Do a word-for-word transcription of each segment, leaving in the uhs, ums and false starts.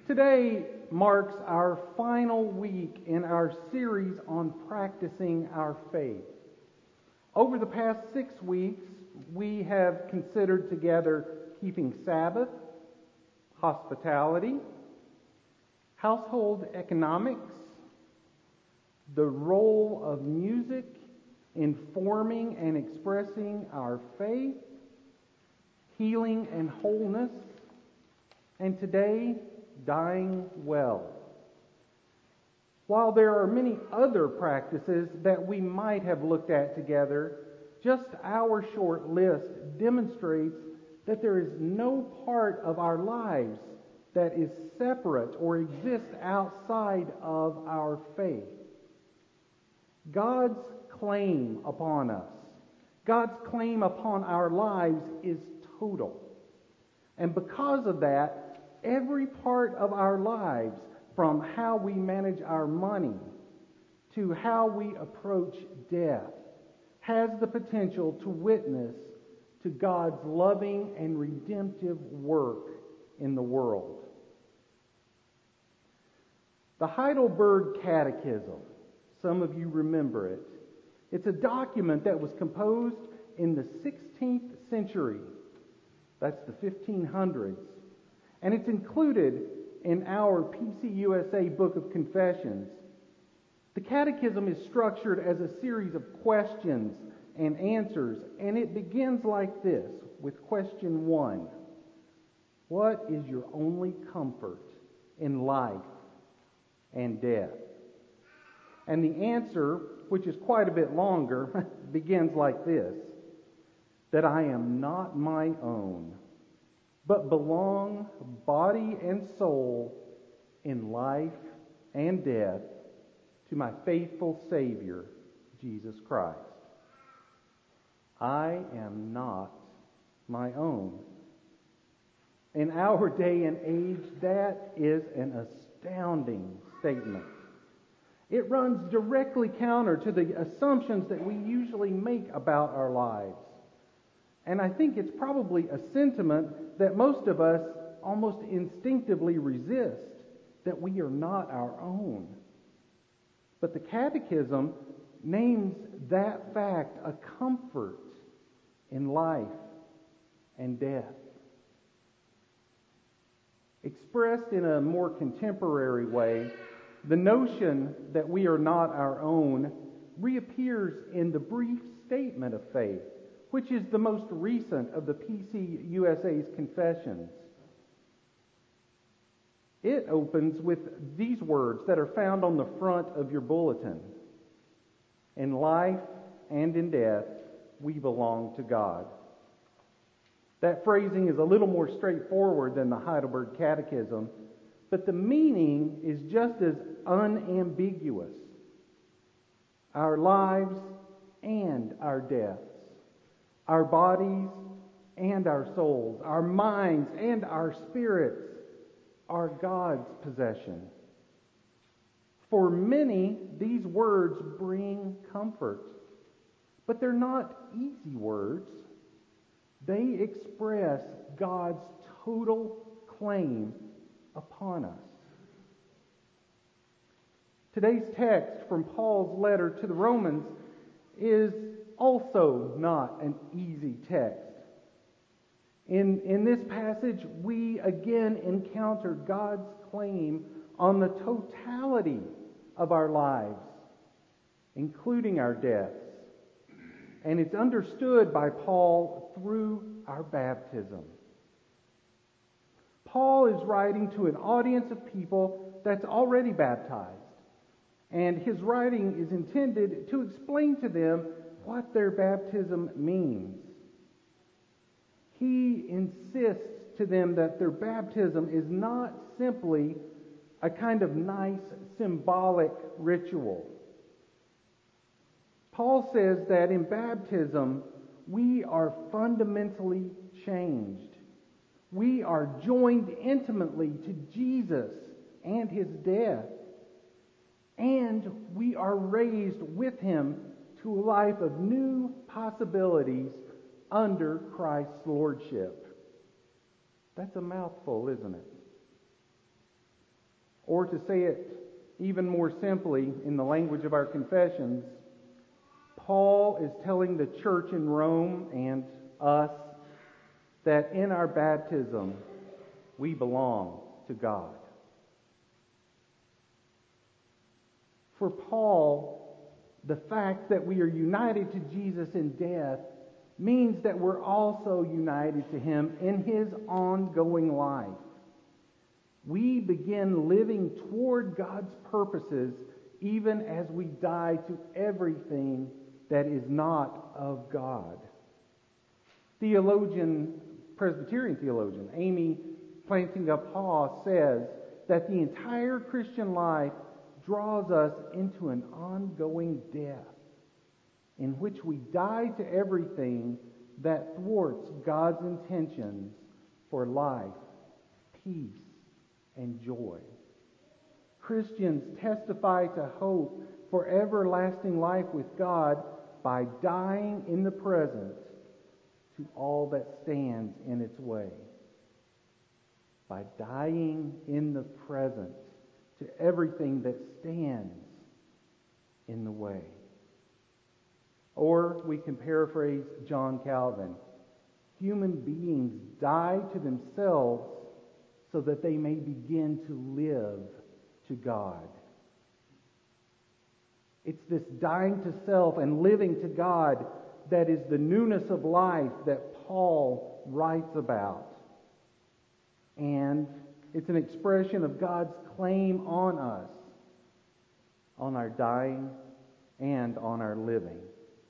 Today marks our final week in our series on practicing our faith. Over the past six weeks, we have considered together keeping Sabbath, hospitality, household economics, the role of music in forming and expressing our faith, healing and wholeness, and today, dying well. While there are many other practices that we might have looked at together, just our short list demonstrates that there is no part of our lives that is separate or exists outside of our faith. God's claim upon us, God's claim upon our lives is total. And because of that, every part of our lives, from how we manage our money to how we approach death, has the potential to witness to God's loving and redemptive work in the world. The Heidelberg Catechism, some of you remember it. It's a document that was composed in the sixteenth century. That's the fifteen hundreds. And it's included in our P C U S A Book of Confessions. The Catechism is structured as a series of questions and answers, and it begins like this, with question one. What is your only comfort in life and death? And the answer, which is quite a bit longer, begins like this. That I am not my own, but belong body and soul in life and death to my faithful Savior, Jesus Christ. I am not my own. In our day and age, that is an astounding statement. It runs directly counter to the assumptions that we usually make about our lives. And I think it's probably a sentiment that most of us almost instinctively resist, that we are not our own. But the Catechism names that fact a comfort in life and death. Expressed in a more contemporary way, the notion that we are not our own reappears in the brief statement of faith, which is the most recent of the P C U S A's confessions. It opens with these words that are found on the front of your bulletin. In life and in death, we belong to God. That phrasing is a little more straightforward than the Heidelberg Catechism, but the meaning is just as unambiguous. Our lives and our deaths. Our bodies and our souls, our minds and our spirits are God's possession. For many, these words bring comfort, but they're not easy words. They express God's total claim upon us. Today's text from Paul's letter to the Romans is also not an easy text. In, in this passage, we again encounter God's claim on the totality of our lives, including our deaths. And it's understood by Paul through our baptism. Paul is writing to an audience of people that's already baptized. And his writing is intended to explain to them what their baptism means. He insists to them that their baptism is not simply a kind of nice symbolic ritual. Paul says that in baptism, we are fundamentally changed. We are joined intimately to Jesus and his death. And we are raised with him to a life of new possibilities under Christ's lordship. That's a mouthful, isn't it? Or to say it even more simply in the language of our confessions, Paul is telling the church in Rome and us that in our baptism we belong to God. For Paul, the fact that we are united to Jesus in death means that we're also united to Him in His ongoing life. We begin living toward God's purposes even as we die to everything that is not of God. Theologian, Presbyterian theologian, Amy Plantinga says that the entire Christian life draws us into an ongoing death in which we die to everything that thwarts God's intentions for life, peace, and joy. Christians testify to hope for everlasting life with God by dying in the present to all that stands in its way. By dying in the present to everything that stands in the way. Or we can paraphrase John Calvin. Human beings die to themselves so that they may begin to live to God. It's this dying to self and living to God that is the newness of life that Paul writes about. And it's an expression of God's claim on us, on our dying and on our living.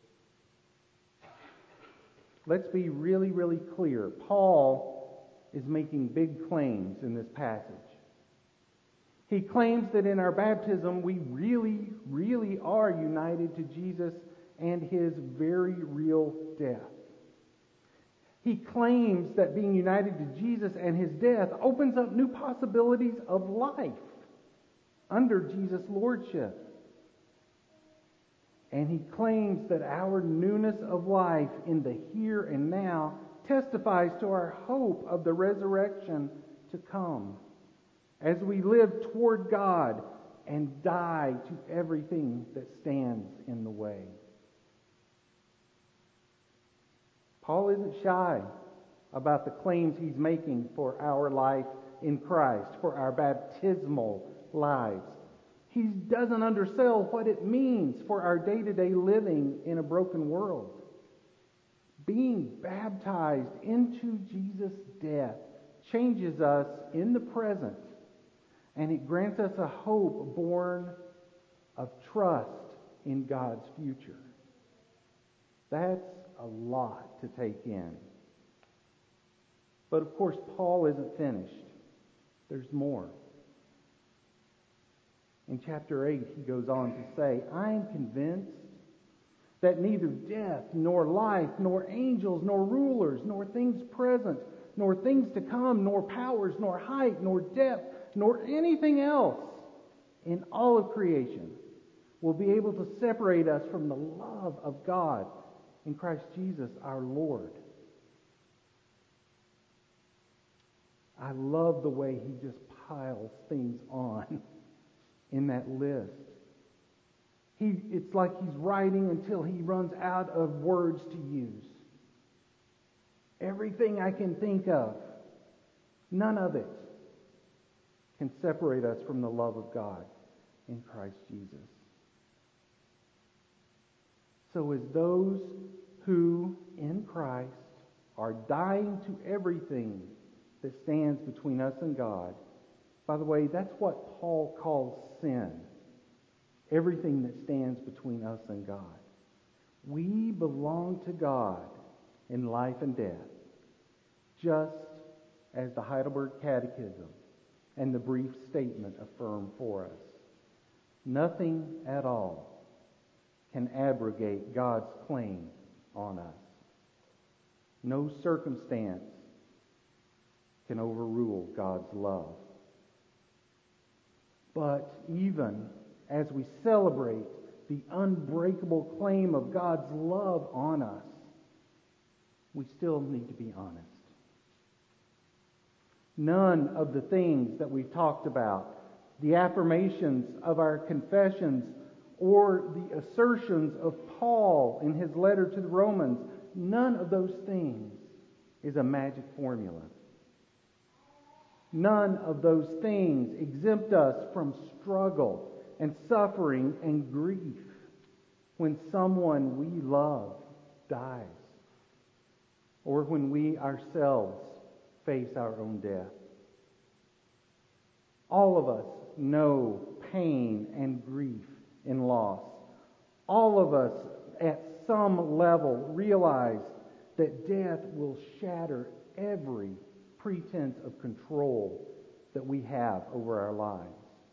Let's be really, really clear. Paul is making big claims in this passage. He claims that in our baptism we really, really are united to Jesus and His very real death. He claims that being united to Jesus and His death opens up new possibilities of life under Jesus' lordship. And he claims that our newness of life in the here and now testifies to our hope of the resurrection to come, as we live toward God and die to everything that stands in the way. Paul isn't shy about the claims he's making for our life in Christ, for our baptismal lives. He doesn't undersell what it means for our day-to-day living in a broken world. Being baptized into Jesus' death changes us in the present, and it grants us a hope born of trust in God's future. That's a lot to take in. But of course, Paul isn't finished. There's more. In chapter eight, he goes on to say, I am convinced that neither death, nor life, nor angels, nor rulers, nor things present, nor things to come, nor powers, nor height, nor depth, nor anything else in all of creation will be able to separate us from the love of God in Christ Jesus our Lord. I love the way he just piles things on in that list. He, it's like he's writing until he runs out of words to use. Everything I can think of, none of it can separate us from the love of God in Christ Jesus. So as those who in Christ are dying to everything that stands between us and God, by the way, that's what Paul calls sin. Everything that stands between us and God. We belong to God in life and death, just as the Heidelberg Catechism and the brief statement affirm for us. Nothing at all can abrogate God's claim on us. No circumstance can overrule God's love. But even as we celebrate the unbreakable claim of God's love on us, we still need to be honest. None of the things that we've talked about the affirmations of our confessions, or the assertions of Paul in his letter to the Romans, none of those things is a magic formula. None of those things exempt us from struggle and suffering and grief when someone we love dies, or when we ourselves face our own death. All of us know pain and grief in loss. All of us at some level realize that death will shatter every pretense of control that we have over our lives.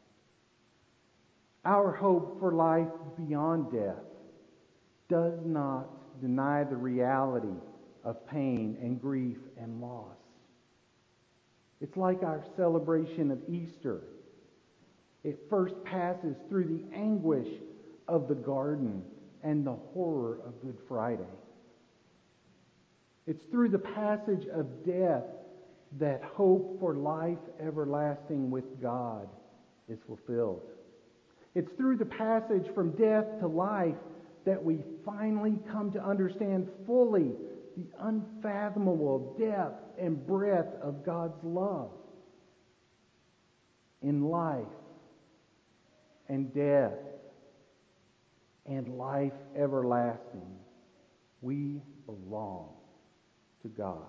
Our hope for life beyond death does not deny the reality of pain and grief and loss. It's like our celebration of Easter. It first passes through the anguish of the garden and the horror of Good Friday. It's through the passage of death that hope for life everlasting with God is fulfilled. It's through the passage from death to life that we finally come to understand fully the unfathomable depth and breadth of God's love. In life and death and life everlasting, we belong to God.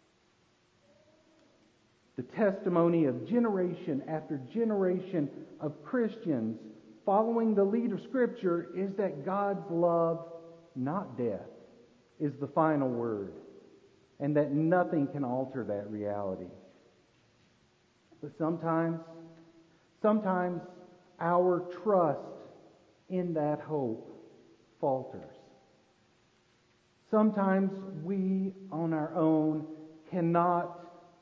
The testimony of generation after generation of Christians following the lead of Scripture is that God's love, not death, is the final word, and that nothing can alter that reality. But sometimes, sometimes our trust in that hope falters. Sometimes we on our own cannot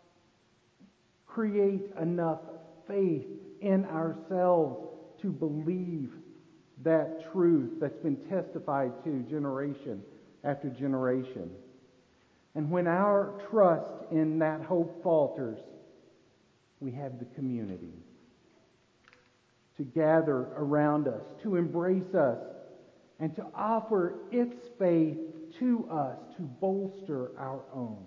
create enough faith in ourselves to believe that truth that's been testified to generation after generation. And when our trust in that hope falters, we have the community to gather around us, to embrace us, and to offer its faith to us to bolster our own.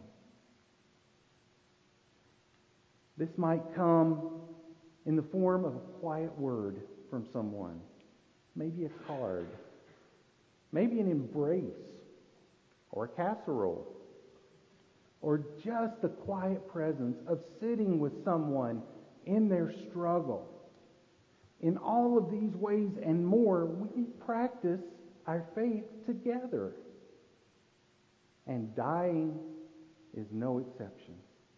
This might come in the form of a quiet word from someone, maybe a card, maybe an embrace, or a casserole, or just the quiet presence of sitting with someone in their struggle. In all of these ways and more, we practice our faith together. And dying is no exception.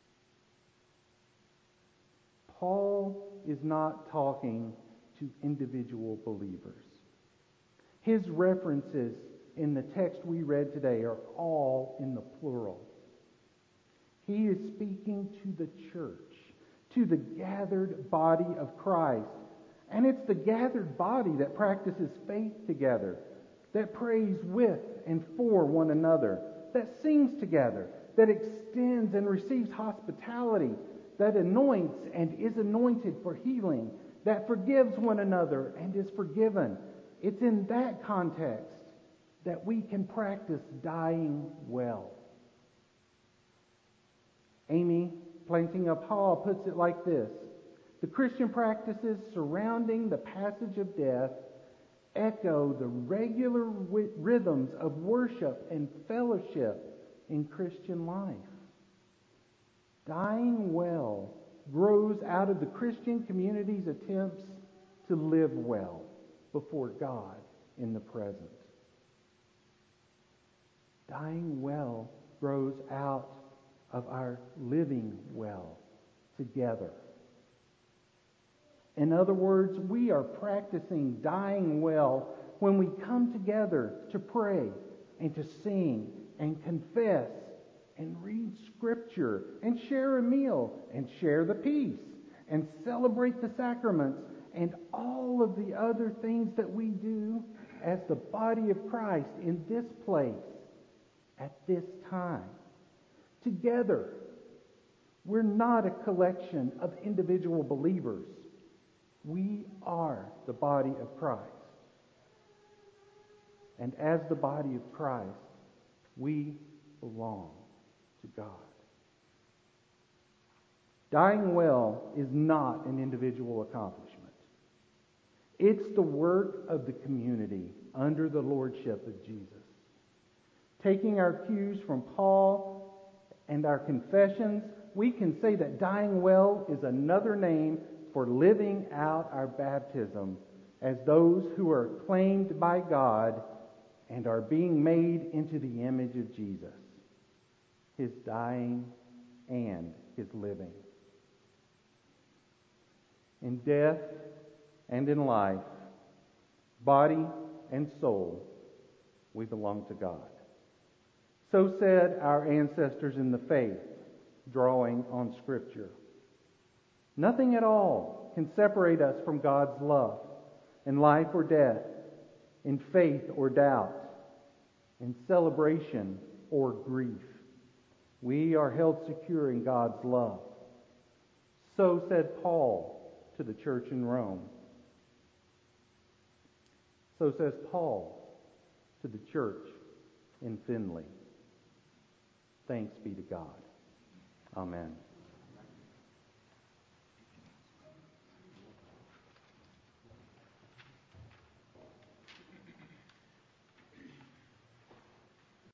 Paul is not talking to individual believers. His references in the text we read today are all in the plural. He is speaking to the church, to the gathered body of Christ. And it's the gathered body that practices faith together, that prays with and for one another, that sings together, that extends and receives hospitality, that anoints and is anointed for healing, that forgives one another and is forgiven. It's in that context that we can practice dying well. Amy Planting of Hall puts it like this: the Christian practices surrounding the passage of death echo the regular wi- rhythms of worship and fellowship in Christian life. Dying well grows out of the Christian community's attempts to live well before God in the present. Dying well grows out of our living well together. In other words, we are practicing dying well when we come together to pray and to sing and confess and read Scripture and share a meal and share the peace and celebrate the sacraments and all of the other things that we do as the body of Christ in this place at this time. Together, we're not a collection of individual believers. We are the body of Christ. And as the body of Christ, we belong to God. Dying well is not an individual accomplishment. It's the work of the community under the lordship of Jesus. Taking our cues from Paul and our confessions, we can say that dying well is another name for living out our baptism as those who are claimed by God and are being made into the image of Jesus, His dying and His living. In death and in life, body and soul, we belong to God. So said our ancestors in the faith, drawing on Scripture. Nothing at all can separate us from God's love in life or death, in faith or doubt, in celebration or grief. We are held secure in God's love. So said Paul to the church in Rome. So says Paul to the church in Finley. Thanks be to God. Amen.